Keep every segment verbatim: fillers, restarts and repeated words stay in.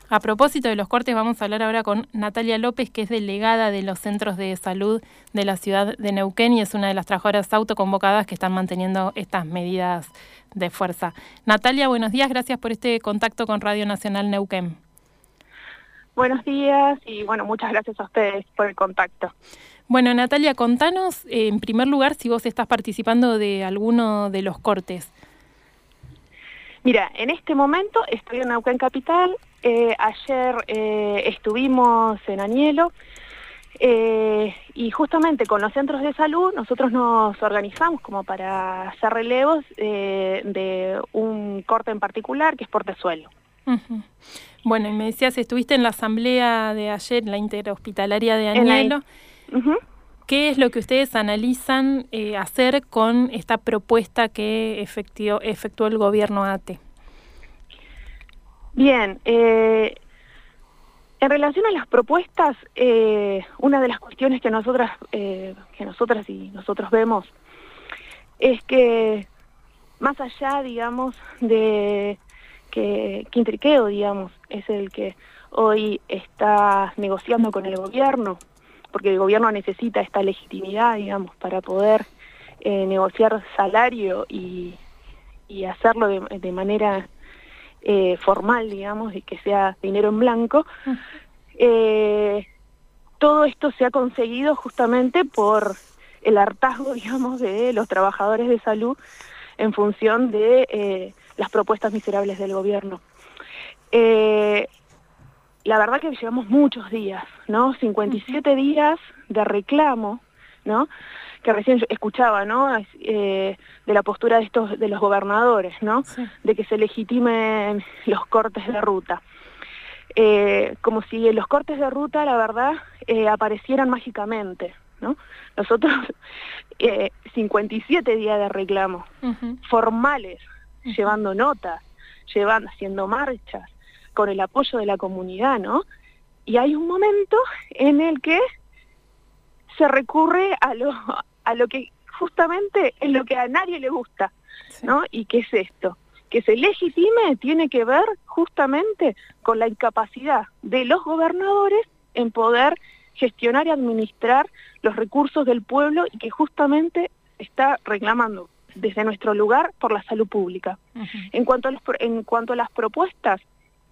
A propósito de los cortes, vamos a hablar ahora con Natalia López, que es delegada de los centros de salud de la ciudad de Neuquén y es una de las trabajadoras autoconvocadas que están manteniendo estas medidas de fuerza. Natalia, buenos días, gracias por este contacto con Radio Nacional Neuquén. Buenos días y bueno, muchas gracias a ustedes por el contacto. Bueno, Natalia, contanos eh, en primer lugar si vos estás participando de alguno de los cortes. Mira, en este momento estoy en Neuquén Capital, eh, ayer eh, estuvimos en Añelo eh, y justamente con los centros de salud nosotros nos organizamos como para hacer relevos eh, de un corte en particular que es Portezuelo. Uh-huh. Bueno, y me decías, estuviste en la asamblea de ayer, en la interhospitalaria de Añelo. La... Uh-huh. ¿Qué es lo que ustedes analizan eh, hacer con esta propuesta que efectuó, efectuó el gobierno A T E? Bien, eh, en relación a las propuestas, eh, una de las cuestiones que nosotras, eh, que nosotras y nosotros vemos es que más allá, digamos, de que Quintriqueo, digamos, es el que hoy está negociando con el gobierno, porque el gobierno necesita esta legitimidad, digamos, para poder eh, negociar salario y, y hacerlo de, de manera eh, formal, digamos, y que sea dinero en blanco. Uh-huh. eh, todo esto se ha conseguido justamente por el hartazgo, digamos, de los trabajadores de salud en función de eh, las propuestas miserables del gobierno. Eh, La verdad que llevamos muchos días, ¿no? cincuenta y siete días de reclamo, ¿no? Que recién yo escuchaba, ¿no? Eh, de la postura de estos, de los gobernadores, ¿no? Sí. De que se legitimen los cortes de ruta. Eh, como si los cortes de ruta, la verdad, eh, aparecieran mágicamente, ¿no? Nosotros, eh, cincuenta y siete días de reclamo, uh-huh. formales, uh-huh. llevando notas, llevando, haciendo marchas, con el apoyo de la comunidad, ¿no? Y hay un momento en el que se recurre a lo, a lo que justamente es lo que a nadie le gusta, sí. ¿no? ¿Y qué es esto? Que se legitime tiene que ver justamente con la incapacidad de los gobernadores en poder gestionar y administrar los recursos del pueblo y que justamente está reclamando desde nuestro lugar por la salud pública. Uh-huh. En cuanto a los, en cuanto a las propuestas,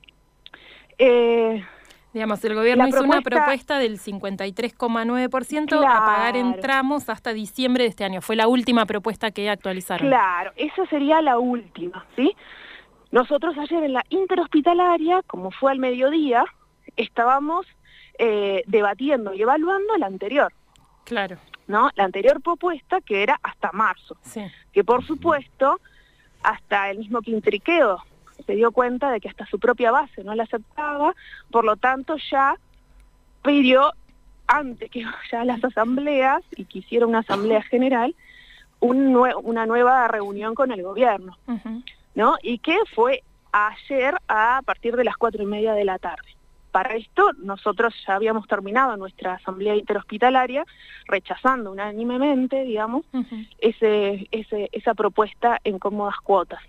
Eh, Digamos, el gobierno hizo propuesta, una propuesta del cincuenta y tres coma nueve por ciento claro. a pagar en tramos hasta diciembre de este año. Fue la última propuesta que actualizaron. Claro, esa sería la última, ¿sí? Nosotros ayer en la interhospitalaria, como fue al mediodía, estábamos eh, debatiendo y evaluando la anterior. Claro. ¿No? La anterior propuesta que era hasta marzo. Sí. Que por supuesto, hasta el mismo Quintriqueo se dio cuenta de que hasta su propia base no la aceptaba, por lo tanto ya pidió, antes que vaya a las asambleas, y que hiciera una asamblea general, un nue- una nueva reunión con el gobierno, uh-huh. ¿no? Y que fue ayer a partir de las cuatro y media de la tarde. Para esto nosotros ya habíamos terminado nuestra asamblea interhospitalaria, rechazando unánimemente, digamos, uh-huh. ese, ese, esa propuesta en cómodas cuotas.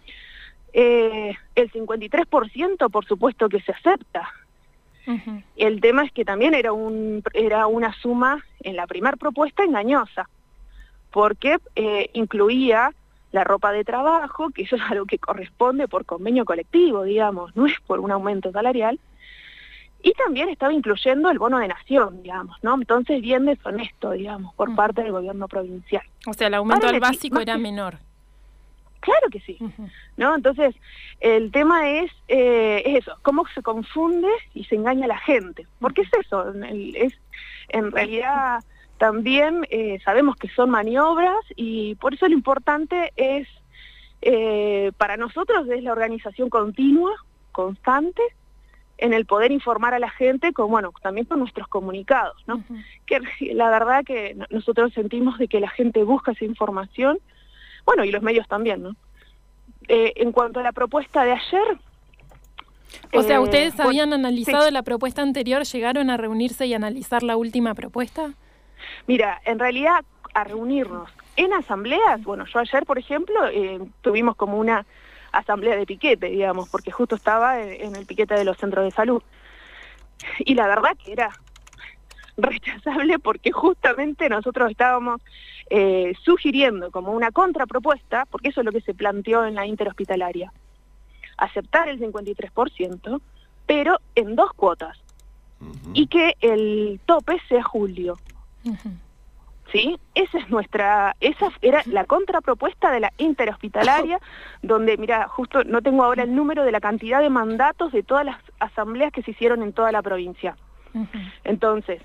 Eh, el cincuenta y tres por ciento por supuesto que se acepta. Uh-huh. El tema es que también era, un, era una suma en la primera propuesta engañosa, porque eh, incluía la ropa de trabajo, que eso es algo que corresponde por convenio colectivo, digamos, no es por un aumento salarial, y también estaba incluyendo el bono de nación, digamos, ¿no? Entonces bien deshonesto, digamos, por uh-huh. parte del gobierno provincial. O sea, el aumento Ahora, al básico era que... menor. Claro que sí, uh-huh. ¿no? Entonces, el tema es, eh, es eso, cómo se confunde y se engaña a la gente. Porque es eso, es en realidad también eh, sabemos que son maniobras y por eso lo importante es, eh, para nosotros es la organización continua, constante, en el poder informar a la gente, con, bueno, también con nuestros comunicados, ¿no? Uh-huh. Que la verdad que nosotros sentimos de que la gente busca esa información. Bueno, y los medios también, ¿no? Eh, en cuanto a la propuesta de ayer... O eh, sea, ¿ustedes habían bueno, analizado sí. la propuesta anterior? ¿Llegaron a reunirse y analizar la última propuesta? Mira, en realidad, a reunirnos en asambleas, bueno, yo ayer, por ejemplo, eh, tuvimos como una asamblea de piquete, digamos, porque justo estaba en, en el piquete de los centros de salud. Y la verdad que era rechazable porque justamente nosotros estábamos eh, sugiriendo como una contrapropuesta, porque eso es lo que se planteó en la interhospitalaria, aceptar el cincuenta y tres por ciento, pero en dos cuotas, uh-huh. y que el tope sea julio. Uh-huh. ¿Sí? Esa es nuestra, esa era la contrapropuesta de la interhospitalaria, donde, mira, justo no tengo ahora el número de la cantidad de mandatos de todas las asambleas que se hicieron en toda la provincia. Uh-huh. Entonces,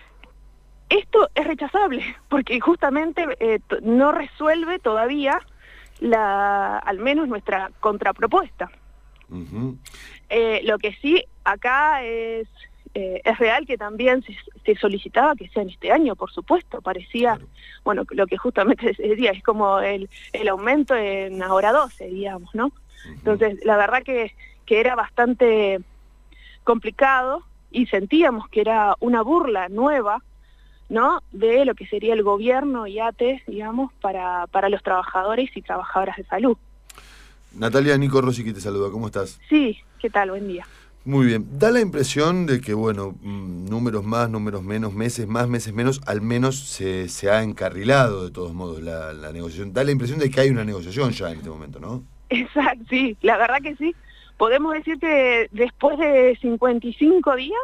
esto es rechazable, porque justamente eh, t- no resuelve todavía la, al menos nuestra contrapropuesta. Uh-huh. Eh, lo que sí acá es, eh, es real que también se, se solicitaba que sea en este año, por supuesto, parecía, claro. Bueno, lo que justamente se decía, es como el, el aumento en ahora doce, digamos, ¿no? Uh-huh. Entonces, la verdad que, que era bastante complicado y sentíamos que era una burla nueva, ¿no?, de lo que sería el gobierno y A T E, digamos, para, para los trabajadores y trabajadoras de salud. Natalia, Nico Rossi que te saluda, ¿cómo estás? Sí, ¿qué tal? Buen día. Muy bien, da la impresión de que, bueno, números más, números menos, meses más, meses menos, al menos se, se ha encarrilado de todos modos la, la negociación. Da la impresión de que hay una negociación ya en este momento, ¿no? Exacto, sí, la verdad que sí. Podemos decir que después de cincuenta y cinco días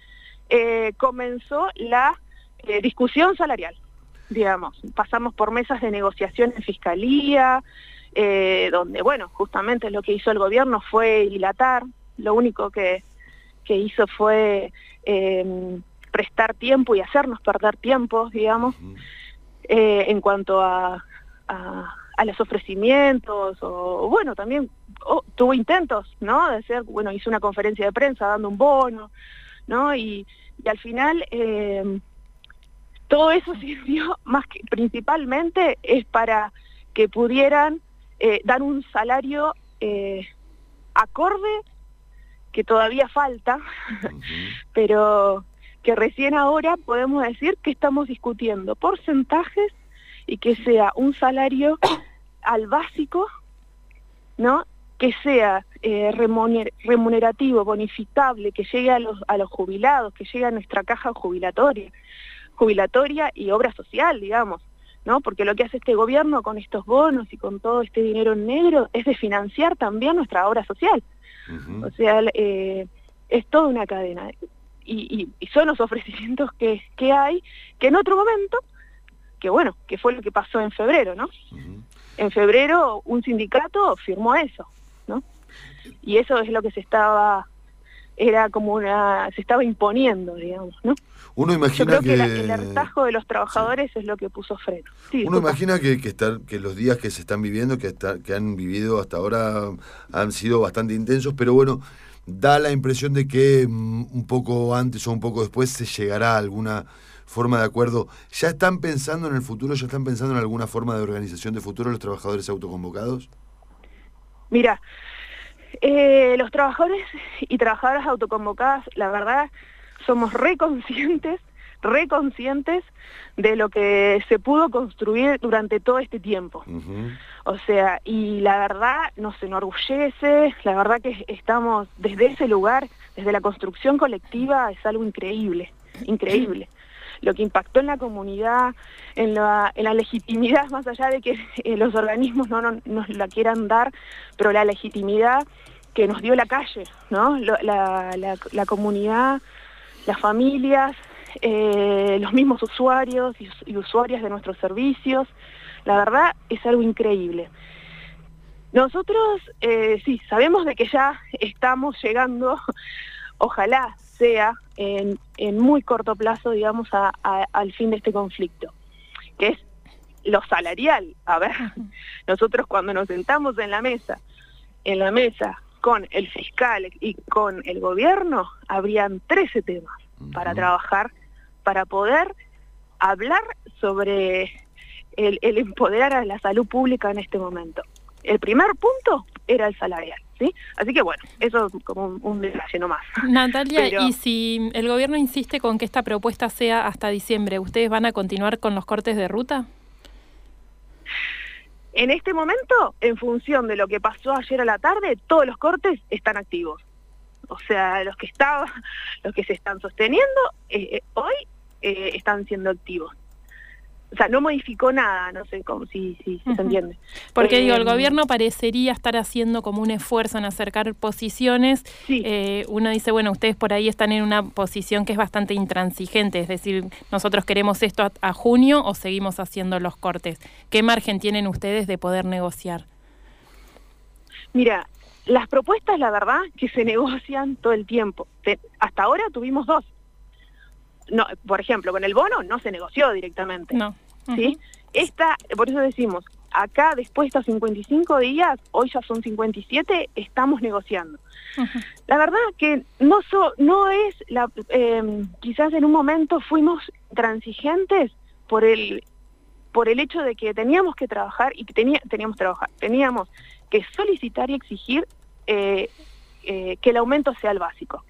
eh, comenzó la eh, discusión salarial, digamos. Pasamos por mesas de negociación en Fiscalía, Eh, donde, bueno, justamente lo que hizo el gobierno fue dilatar, lo único que, que hizo fue eh, prestar tiempo y hacernos perder tiempo, digamos, uh-huh. eh, en cuanto a, a, a los ofrecimientos, o bueno, también oh, tuvo intentos, ¿no?, de hacer, bueno, hizo una conferencia de prensa dando un bono, ¿no?, y, y al final eh, todo eso sirvió más que principalmente es para que pudieran Eh, dar un salario eh, acorde, que todavía falta, uh-huh. pero que recién ahora podemos decir que estamos discutiendo porcentajes y que sea un salario al básico, ¿no?, que sea eh, remuner- remunerativo, bonificable, que llegue a los, a los jubilados, que llegue a nuestra caja jubilatoria, jubilatoria y obra social, digamos, ¿no? Porque lo que hace este gobierno con estos bonos y con todo este dinero en negro es de financiar también nuestra obra social. Uh-huh. O sea, eh, es toda una cadena. Y, y, y son los ofrecimientos que, que hay, que en otro momento, que bueno, que fue lo que pasó en febrero, ¿no? Uh-huh. En febrero un sindicato firmó eso, ¿no? Y eso es lo que se estaba, era como una, se estaba imponiendo, digamos, ¿no? Uno imagina Yo creo que, que la, el hartazgo de los trabajadores sí. es lo que puso freno. Sí, Uno imagina que, que, estar, que los días que se están viviendo, que, está, que han vivido hasta ahora, han sido bastante intensos, pero bueno, da la impresión de que um, un poco antes o un poco después se llegará a alguna forma de acuerdo. ¿Ya están pensando en el futuro, ya están pensando en alguna forma de organización de futuro los trabajadores autoconvocados? Mira, eh, los trabajadores y trabajadoras autoconvocadas, la verdad, somos reconscientes, reconscientes de lo que se pudo construir durante todo este tiempo. Uh-huh. O sea, y la verdad nos enorgullece, la verdad que estamos desde ese lugar, desde la construcción colectiva, es algo increíble, increíble. Lo que impactó en la comunidad, en la, en la legitimidad, más allá de que eh, los organismos no, no nos la quieran dar, pero la legitimidad que nos dio la calle, ¿no? La, la, la, la comunidad, las familias, eh, los mismos usuarios y, y usuarias de nuestros servicios, la verdad es algo increíble. Nosotros, eh, sí, sabemos de que ya estamos llegando, ojalá sea en, en muy corto plazo, digamos, a, a, al fin de este conflicto, que es lo salarial. A ver, nosotros cuando nos sentamos en la mesa, en la mesa con el fiscal y con el gobierno, habrían trece temas para uh-huh. trabajar, para poder hablar sobre el, el empoderar a la salud pública en este momento. El primer punto era el salarial, ¿sí? Así que bueno, eso es como un, un detalle nomás. Natalia, Pero, y si el gobierno insiste con que esta propuesta sea hasta diciembre, ¿ustedes van a continuar con los cortes de ruta? En este momento, en función de lo que pasó ayer a la tarde, todos los cortes están activos. O sea, los que estaban, los que se están sosteniendo eh, hoy eh, están siendo activos. O sea, no modificó nada, no sé cómo, si, si, si uh-huh. se entiende. Porque eh, digo, el gobierno parecería estar haciendo como un esfuerzo en acercar posiciones. Sí. Eh, uno dice, bueno, ustedes por ahí están en una posición que es bastante intransigente, es decir, nosotros queremos esto a, a junio o seguimos haciendo los cortes. ¿Qué margen tienen ustedes de poder negociar? Mira, las propuestas, la verdad, que se negocian todo el tiempo. Te, hasta ahora tuvimos dos. No, por ejemplo, con el bono no se negoció directamente. No. Uh-huh. ¿Sí? Esta, por eso decimos, acá después de estos cincuenta y cinco días, hoy ya son cincuenta y siete, estamos negociando. Uh-huh. La verdad que no so, no es, la, eh, quizás en un momento fuimos transigentes por el por el hecho de que teníamos que trabajar y que tenía, teníamos que trabajar, teníamos que solicitar y exigir eh, eh, que el aumento sea el básico.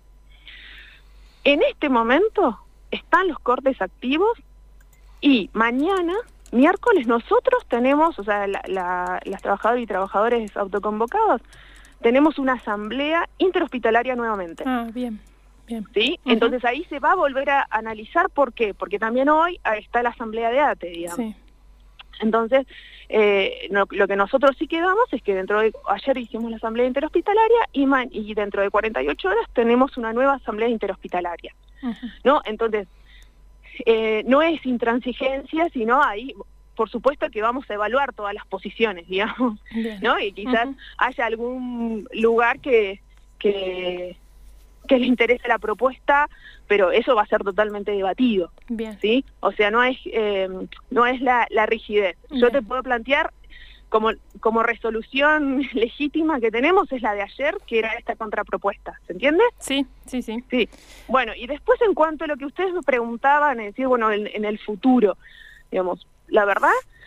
En este momento están los cortes activos y mañana, miércoles, nosotros tenemos, o sea, la, la, las trabajadoras y trabajadores autoconvocados, tenemos una asamblea interhospitalaria nuevamente. Ah, bien, bien. ¿Sí? Uh-huh. Entonces ahí se va a volver a analizar por qué, porque también hoy está la asamblea de A T E, digamos. Sí. Entonces, eh, no, lo que nosotros sí quedamos es que dentro de, ayer hicimos la asamblea interhospitalaria y, man, y dentro de cuarenta y ocho horas tenemos una nueva asamblea interhospitalaria. Uh-huh. ¿No? Entonces, eh, no es intransigencia, sino ahí, por supuesto que vamos a evaluar todas las posiciones, digamos, bien. ¿No? Y quizás uh-huh. haya algún lugar que, que, que le interese la propuesta, pero eso va a ser totalmente debatido. Bien. ¿Sí? O sea, no es, eh, no es la, la rigidez. Bien. Yo te puedo plantear como, como resolución legítima que tenemos es la de ayer, que era esta contrapropuesta, ¿se entiende? Sí, sí, sí. Sí. Bueno, y después en cuanto a lo que ustedes me preguntaban, es decir, bueno, en, en el futuro, digamos, la verdad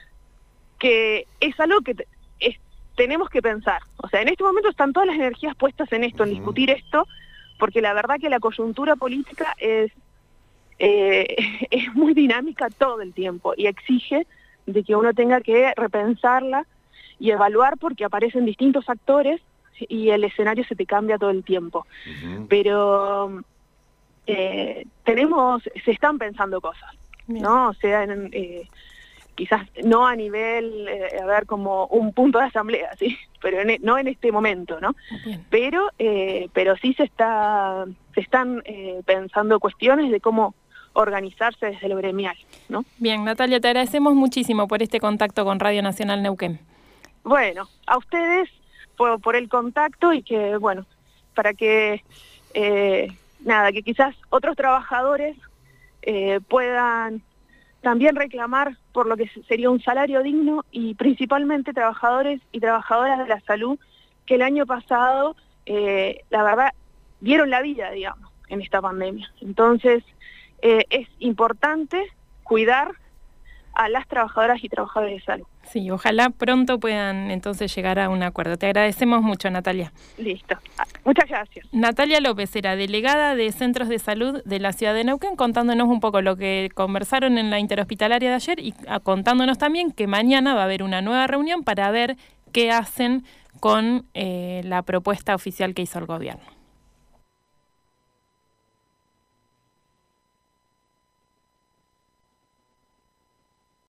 que es algo que te, es, tenemos que pensar. O sea, en este momento están todas las energías puestas en esto, en discutir esto, porque la verdad que la coyuntura política es, eh, es muy dinámica todo el tiempo y exige de que uno tenga que repensarla y evaluar porque aparecen distintos actores y el escenario se te cambia todo el tiempo. Uh-huh. Pero eh, tenemos, se están pensando cosas, bien. ¿No? O sea, en, eh, quizás no a nivel, eh, a ver, como un punto de asamblea, ¿sí? Pero en, no en este momento, ¿no? Bien. Pero eh, pero sí se está se están eh, pensando cuestiones de cómo organizarse desde lo gremial, ¿no? Bien, Natalia, te agradecemos muchísimo por este contacto con Radio Nacional Neuquén. Bueno, a ustedes por, por el contacto y que, bueno, para que, eh, nada, que quizás otros trabajadores eh, puedan también reclamar por lo que sería un salario digno y principalmente trabajadores y trabajadoras de la salud que el año pasado, eh, la verdad, dieron la vida, digamos, en esta pandemia. Entonces, eh, es importante cuidar a las trabajadoras y trabajadores de salud. Sí, ojalá pronto puedan entonces llegar a un acuerdo. Te agradecemos mucho, Natalia. Listo. Muchas gracias. Natalia López era delegada de Centros de Salud de la ciudad de Neuquén, contándonos un poco lo que conversaron en la interhospitalaria de ayer y contándonos también que mañana va a haber una nueva reunión para ver qué hacen con eh, la propuesta oficial que hizo el gobierno.